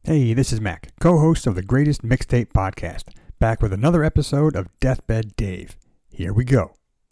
Hey, this is Mac, co-host of the Greatest Mixtape Podcast, back with another episode of Deathbed Dave. Here we go.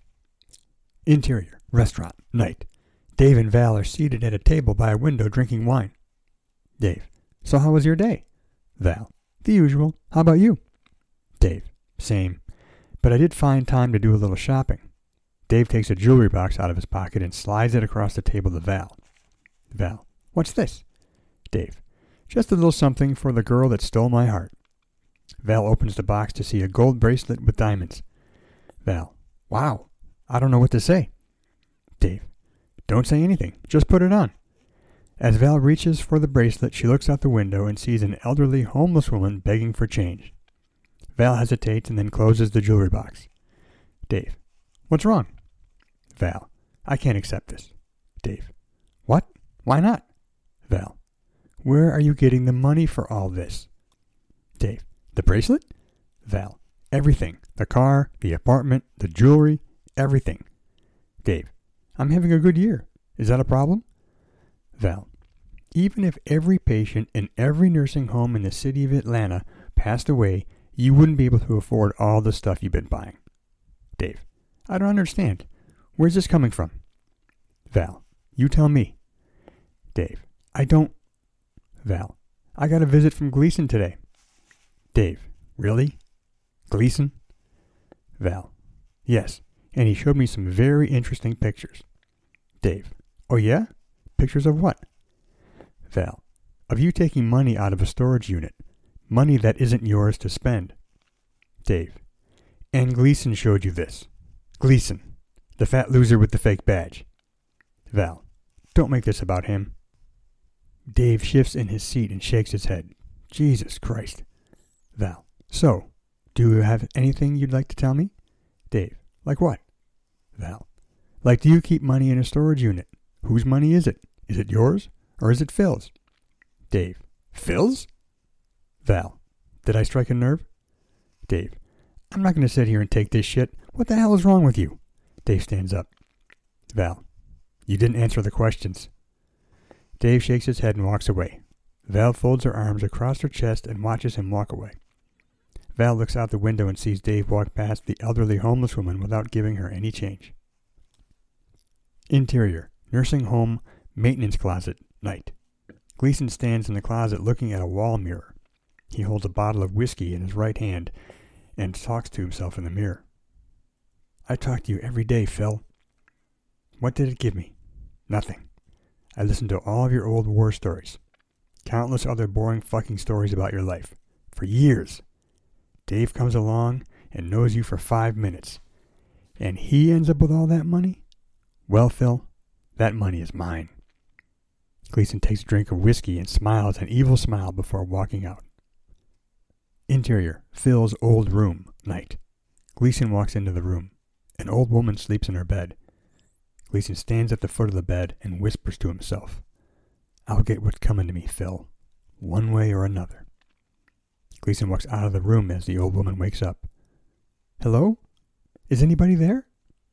Interior, restaurant, night. Dave and Val are seated at a table by a window drinking wine. Dave, so how was your day? Val, the usual. How about you? Dave, same. But I did find time to do a little shopping. Dave takes a jewelry box out of his pocket and slides it across the table to Val. Val, what's this? Dave, just a little something for the girl that stole my heart. Val opens the box to see a gold bracelet with diamonds. Val, wow, I don't know what to say. Dave, don't say anything, just put it on. As Val reaches for the bracelet, she looks out the window and sees an elderly, homeless woman begging for change. Val hesitates and then closes the jewelry box. Dave, what's wrong? Val, I can't accept this. Dave, what? Why not? Val, where are you getting the money for all this? Dave, the bracelet? Val, everything. The car, the apartment, the jewelry, everything. Dave, I'm having a good year. Is that a problem? Val, even if every patient in every nursing home in the city of Atlanta passed away, you wouldn't be able to afford all the stuff you've been buying. Dave, I don't understand. Where's this coming from? Val, you tell me. Dave, I don't... Val, I got a visit from Gleason today. Dave, really? Gleason? Val, yes, and he showed me some very interesting pictures. Dave, oh yeah? Pictures of what? Val, of you taking money out of a storage unit. Money that isn't yours to spend. Dave, and Gleason showed you this. Gleason, the fat loser with the fake badge. Val, don't make this about him. Dave shifts in his seat and shakes his head. Jesus Christ. Val, so, do you have anything you'd like to tell me? Dave, like what? Val, like do you keep money in a storage unit? Whose money is it? Is it yours, or is it Phil's? Dave, Phil's? Val, did I strike a nerve? Dave, I'm not going to sit here and take this shit. What the hell is wrong with you? Dave stands up. Val, you didn't answer the questions. Dave shakes his head and walks away. Val folds her arms across her chest and watches him walk away. Val looks out the window and sees Dave walk past the elderly homeless woman without giving her any change. Interior, nursing home, maintenance closet, night. Gleason stands in the closet looking at a wall mirror. He holds a bottle of whiskey in his right hand and talks to himself in the mirror. I talk to you every day, Phil. What did it give me? Nothing. I listened to all of your old war stories. Countless other boring fucking stories about your life. For years. Dave comes along and knows you for 5 minutes. And he ends up with all that money? Well, Phil, that money is mine. Gleason takes a drink of whiskey and smiles an evil smile before walking out. Interior, Phil's old room, night. Gleason walks into the room. An old woman sleeps in her bed. Gleason stands at the foot of the bed and whispers to himself, I'll get what's coming to me, Phil, one way or another. Gleason walks out of the room as the old woman wakes up. Hello? Is anybody there?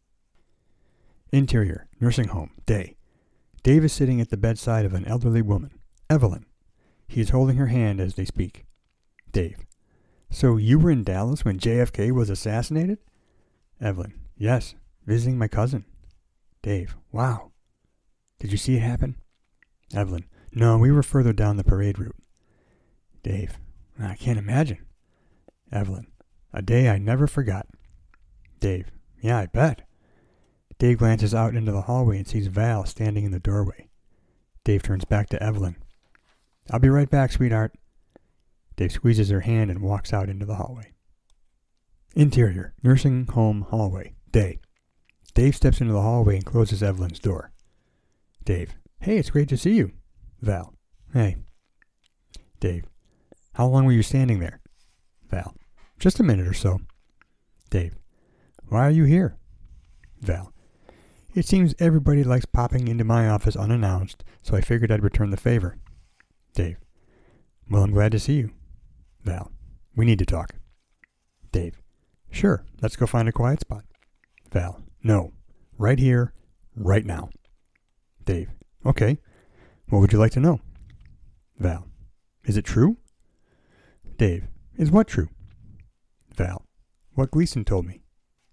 Interior, nursing home, day. Dave is sitting at the bedside of an elderly woman, Evelyn. He is holding her hand as they speak. Dave, so you were in Dallas when JFK was assassinated? Evelyn, yes, visiting my cousin. Dave, wow. Did you see it happen? Evelyn, no, we were further down the parade route. Dave, I can't imagine. Evelyn, a day I never forgot. Dave, yeah, I bet. Dave glances out into the hallway and sees Val standing in the doorway. Dave turns back to Evelyn. I'll be right back, sweetheart. Dave squeezes her hand and walks out into the hallway. Interior, nursing home hallway, day. Dave steps into the hallway and closes Evelyn's door. Dave, hey, it's great to see you. Val, hey. Dave, how long were you standing there? Val, just a minute or so. Dave, why are you here? Val, it seems everybody likes popping into my office unannounced, so I figured I'd return the favor. Dave, well, I'm glad to see you. Val, we need to talk. Dave, sure, let's go find a quiet spot. Val, no, right here, right now. Dave, okay, what would you like to know? Val, Is it true? Dave, is what true? Val, what Gleason told me.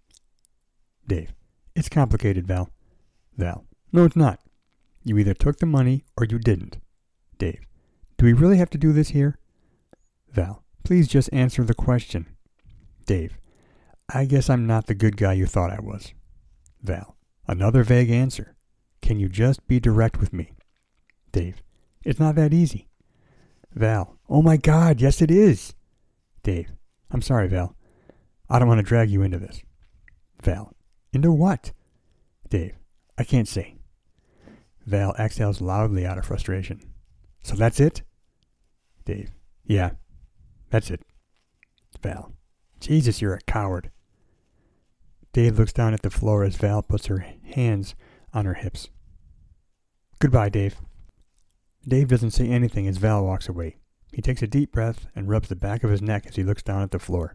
Dave, it's complicated, Val. Val, no, it's not. You either took the money or you didn't. Dave, do we really have to do this here? Val, please just answer the question. Dave, I guess I'm not the good guy you thought I was. Val, another vague answer. Can you just be direct with me? Dave, it's not that easy. Val, oh my God, yes it is. Dave, I'm sorry, Val. I don't want to drag you into this. Val, into what? Dave, I can't say. Val exhales loudly out of frustration. So that's it? Dave, yeah, that's it. Val, Jesus, you're a coward. Dave looks down at the floor as Val puts her hands on her hips. Goodbye, Dave. Dave doesn't say anything as Val walks away. He takes a deep breath and rubs the back of his neck as he looks down at the floor.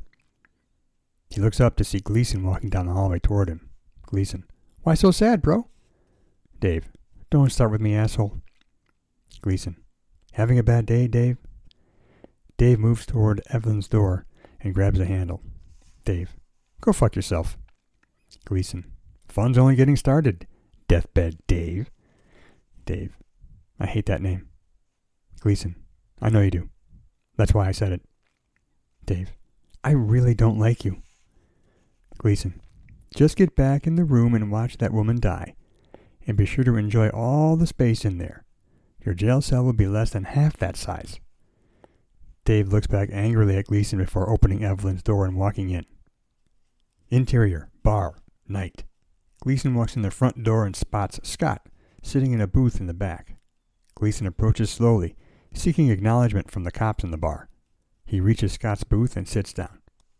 He looks up to see Gleason walking down the hallway toward him. Gleason, why so sad, bro? Dave, don't start with me, asshole. Gleason, having a bad day, Dave? Dave moves toward Evelyn's door and grabs a handle. Dave, go fuck yourself. Gleason, fun's only getting started, Deathbed Dave. Dave, I hate that name. Gleason, I know you do. That's why I said it. Dave, I really don't like you. Gleason, just get back in the room and watch that woman die. And be sure to enjoy all the space in there. Your jail cell will be less than half that size. Dave looks back angrily at Gleason before opening Evelyn's door and walking in. Interior, bar, night. Gleason walks in the front door and spots Scott sitting in a booth in the back. Gleason approaches slowly, seeking acknowledgement from the cops in the bar. He reaches Scott's booth and sits down.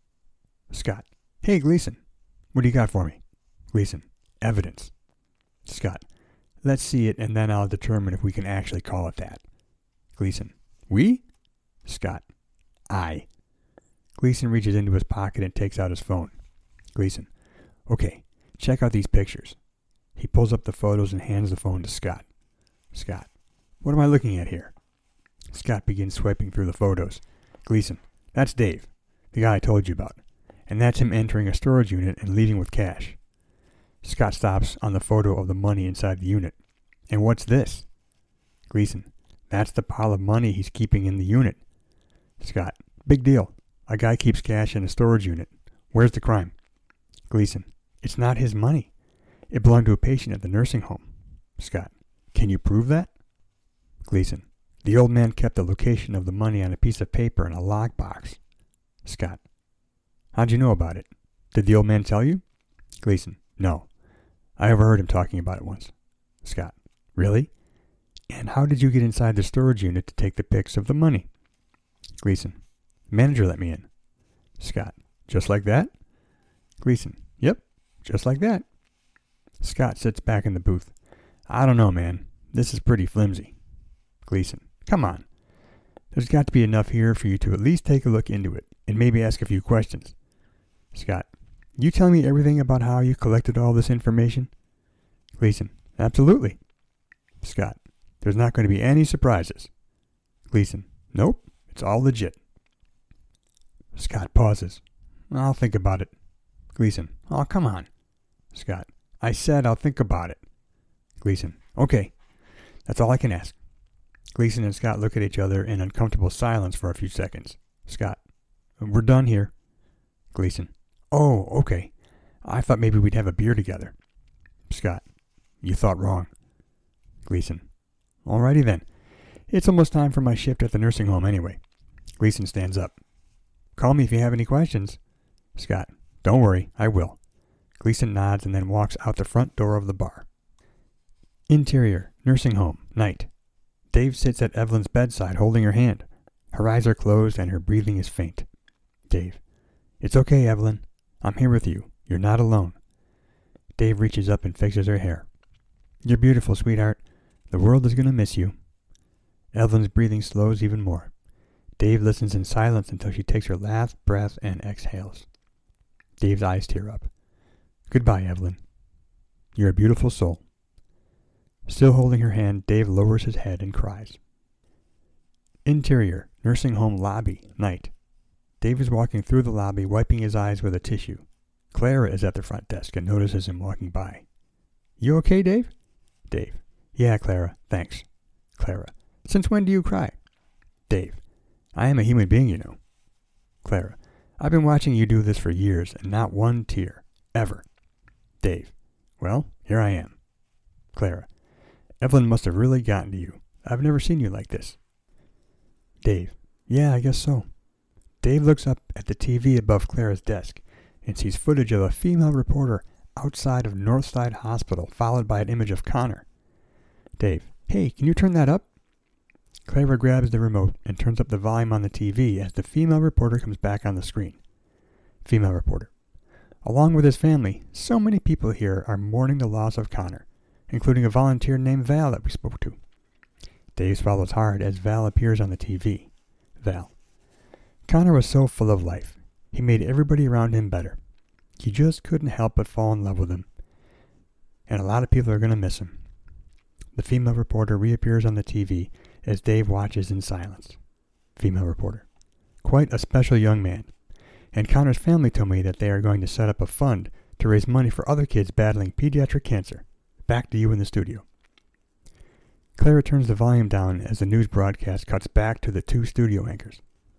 Scott, hey Gleason, what do you got for me? Gleason, evidence. Scott, let's see it and then I'll determine if we can actually call it that. Gleason, we? Scott, I. Gleason reaches into his pocket and takes out his phone. Gleason, okay, check out these pictures. He pulls up the photos and hands the phone to Scott. Scott, what am I looking at here? Scott begins swiping through the photos. Gleason, that's Dave, the guy I told you about. And that's him entering a storage unit and leaving with cash. Scott stops on the photo of the money inside the unit. And what's this? Gleason, that's the pile of money he's keeping in the unit. Scott, big deal. A guy keeps cash in a storage unit. Where's the crime? Gleason, it's not his money. It belonged to a patient at the nursing home. Scott, can you prove that? Gleason, the old man kept the location of the money on a piece of paper in a lockbox. Scott, how'd you know about it? Did the old man tell you? Gleason, no. I overheard him talking about it once. Scott, really? And how did you get inside the storage unit to take the pics of the money? Gleason, manager let me in. Scott, just like that? Gleason, yep, just like that. Scott sits back in the booth. I don't know, man. This is pretty flimsy. Gleason, come on. There's got to be enough here for you to at least take a look into it and maybe ask a few questions. Scott, you telling me everything about how you collected all this information? Gleason, absolutely. Scott, there's not going to be any surprises. Gleason, nope, it's all legit. Scott pauses. I'll think about it. Gleason, oh, come on. Scott, I said I'll think about it. Gleason, okay. That's all I can ask. Gleason and Scott look at each other in uncomfortable silence for a few seconds. Scott, we're done here. Gleason, oh, okay. I thought maybe we'd have a beer together. Scott, you thought wrong. Gleason, alrighty then. It's almost time for my shift at the nursing home anyway. Gleason stands up. Call me if you have any questions. Scott, don't worry, I will. Gleason nods and then walks out the front door of the bar. Interior, nursing home, night. Dave sits at Evelyn's bedside holding her hand. Her eyes are closed and her breathing is faint. Dave, it's okay, Evelyn. I'm here with you. You're not alone. Dave reaches up and fixes her hair. You're beautiful, sweetheart. The world is going to miss you. Evelyn's breathing slows even more. Dave listens in silence until she takes her last breath and exhales. Dave's eyes tear up. Goodbye, Evelyn. You're a beautiful soul. Still holding her hand, Dave lowers his head and cries. Interior, nursing home lobby, night. Dave is walking through the lobby, wiping his eyes with a tissue. Clara is at the front desk and notices him walking by. You okay, Dave? Dave. Yeah, Clara, thanks. Clara. Since when do you cry? Dave. I am a human being, you know. Clara. I've been watching you do this for years, and not one tear. Ever. Dave. Well, here I am. Clara. Evelyn must have really gotten to you. I've never seen you like this. Dave. Yeah, I guess so. Dave looks up at the TV above Clara's desk and sees footage of a female reporter outside of Northside Hospital, followed by an image of Connor. Dave. Hey, can you turn that up? Clara grabs the remote and turns up the volume on the TV as the female reporter comes back on the screen. Female reporter. Along with his family, so many people here are mourning the loss of Connor, including a volunteer named Val that we spoke to. Dave swallows hard as Val appears on the TV. Val. Connor was so full of life. He made everybody around him better. You just couldn't help but fall in love with him. And a lot of people are going to miss him. The female reporter reappears on the TV as Dave watches in silence. Female reporter. Quite a special young man. And Connor's family told me that they are going to set up a fund to raise money for other kids battling pediatric cancer. Back to you in the studio. Clara turns the volume down as the news broadcast cuts back to the two studio anchors.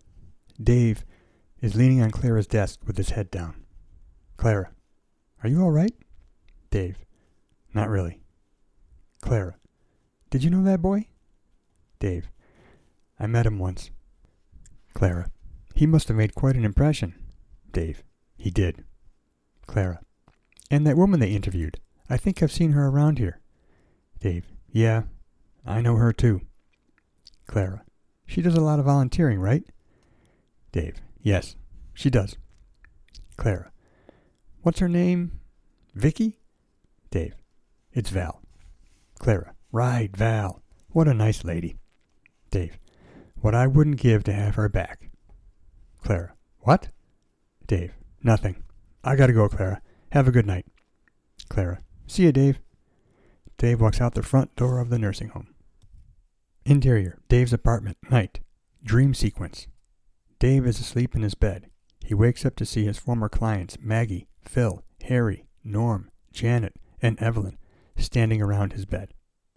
Dave is leaning on Clara's desk with his head down. Clara. Are you all right? Dave. Not really. Clara. Did you know that boy? Dave. I met him once. Clara. He must have made quite an impression. Dave. He did. Clara. And that woman they interviewed. I think I've seen her around here. Dave. Yeah, I know her too. Clara. She does a lot of volunteering, right? Dave. Yes, she does. Clara. What's her name? Vicky? Dave. It's Val. Clara. Right, Val. What a nice lady. Dave. What I wouldn't give to have her back. Clara. What? Dave. Nothing. I gotta go, Clara. Have a good night. Clara. See you, Dave. Dave walks out the front door of the nursing home. Interior. Dave's apartment. Night. Dream sequence. Dave is asleep in his bed. He wakes up to see his former clients, Maggie, Phil, Harry, Norm, Janet, and Evelyn, standing around his bed.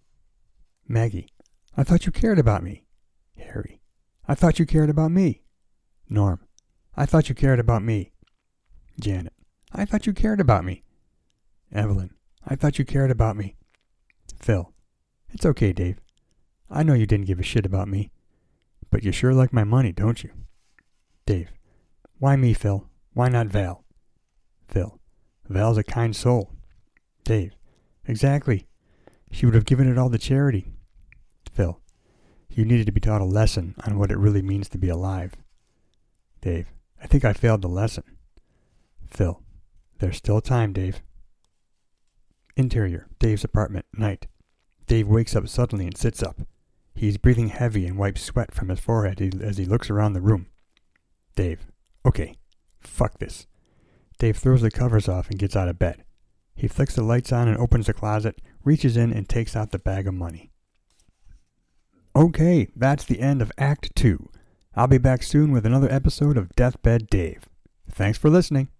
Maggie. I thought you cared about me. Harry. I thought you cared about me. Norm. I thought you cared about me. Janet. I thought you cared about me. Evelyn. I thought you cared about me. Phil. It's okay, Dave. I know you didn't give a shit about me. But you sure like my money, don't you? Dave. Why me, Phil? Why not Val? Phil. Val's a kind soul. Dave. Exactly. She would have given it all to charity. Phil. You needed to be taught a lesson on what it really means to be alive. Dave. I think I failed the lesson. Phil. There's still time, Dave. Interior. Dave's apartment. Night. Dave wakes up suddenly and sits up. He is breathing heavy and wipes sweat from his forehead as he looks around the room. Dave. Okay. Fuck this. Dave throws the covers off and gets out of bed. He flicks the lights on and opens the closet, reaches in and takes out the bag of money. Okay, that's the end of Act 2. I'll be back soon with another episode of Deathbed Dave. Thanks for listening.